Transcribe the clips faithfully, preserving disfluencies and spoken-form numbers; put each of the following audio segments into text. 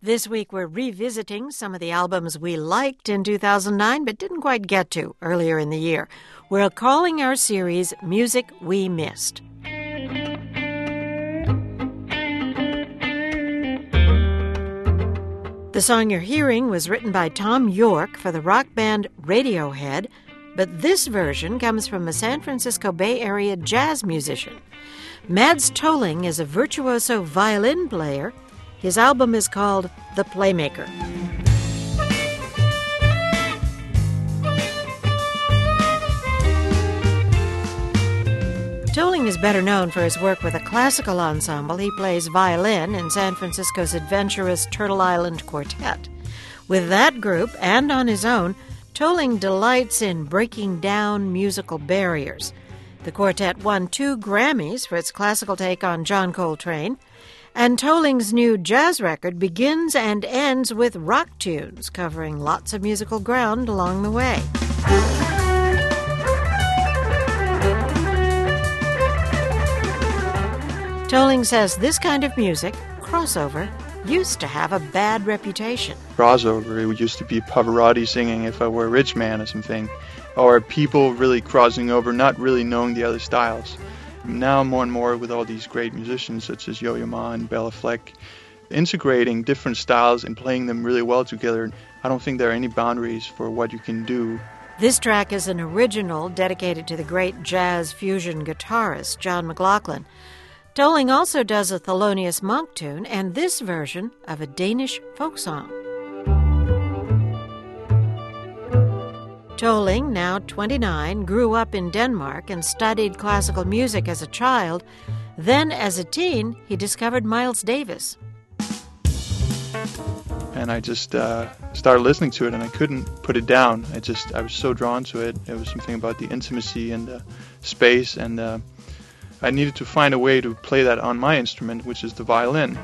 This week we're revisiting some of the albums we liked in two thousand nine but didn't quite get to earlier in the year. We're calling our series Music We Missed. The song you're hearing was written by Thom Yorke for the rock band Radiohead, but this version comes from a San Francisco Bay Area jazz musician. Mads Tolling is a virtuoso violin player. His album is called The Playmaker. Tolling is better known for his work with a classical ensemble. He plays violin in San Francisco's adventurous Turtle Island Quartet. With that group, and on his own, Tolling delights in breaking down musical barriers. The quartet won two Grammys for its classical take on John Coltrane, and Tolling's new jazz record begins and ends with rock tunes, covering lots of musical ground along the way. Tolling says this kind of music, crossover, used to have a bad reputation. Crossover, it used to be Pavarotti singing If I Were a Rich Man or something, or people really crossing over, not really knowing the other styles. Now more and more with all these great musicians such as Yo-Yo Ma and Bela Fleck, integrating different styles and playing them really well together, I don't think there are any boundaries for what you can do. This track is an original dedicated to the great jazz fusion guitarist John McLaughlin. Tolling also does a Thelonious Monk tune and this version of a Danish folk song. Tolling, now twenty-nine, grew up in Denmark and studied classical music as a child. Then, as a teen, he discovered Miles Davis. And I just uh, started listening to it, and I couldn't put it down. I just, I was so drawn to it. It was something about the intimacy and the space, and uh, I needed to find a way to play that on my instrument, which is the violin.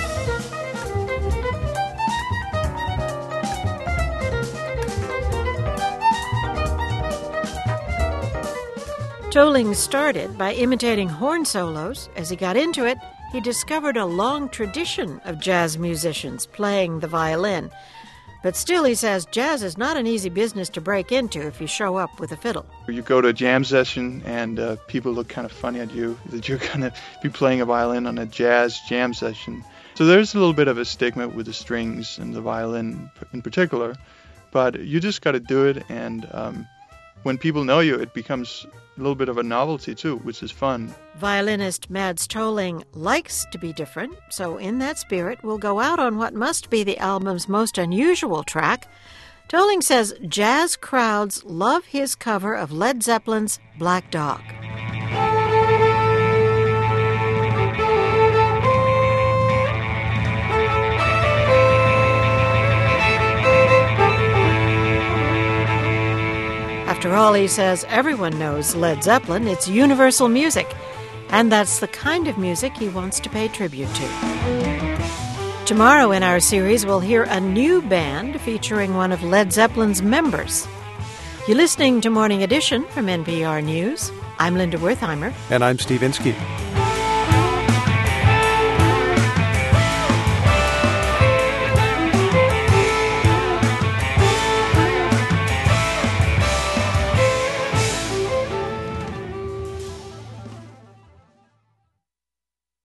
Tolling started by imitating horn solos. As he got into it, he discovered a long tradition of jazz musicians playing the violin. But still, he says, jazz is not an easy business to break into if you show up with a fiddle. You go to a jam session and uh, people look kind of funny at you that you're going to be playing a violin on a jazz jam session. So there's a little bit of a stigma with the strings and the violin in particular. But you just got to do it, and um, when people know you, it becomes a little bit of a novelty too, which is fun. Violinist Mads Tolling likes to be different, so in that spirit, we'll go out on what must be the album's most unusual track. Tolling says jazz crowds love his cover of Led Zeppelin's Black Dog. After all, he says, everyone knows Led Zeppelin. It's universal music. And that's the kind of music he wants to pay tribute to. Tomorrow in our series, we'll hear a new band featuring one of Led Zeppelin's members. You're listening to Morning Edition from N P R News. I'm Linda Wertheimer. And I'm Steve Inskeep.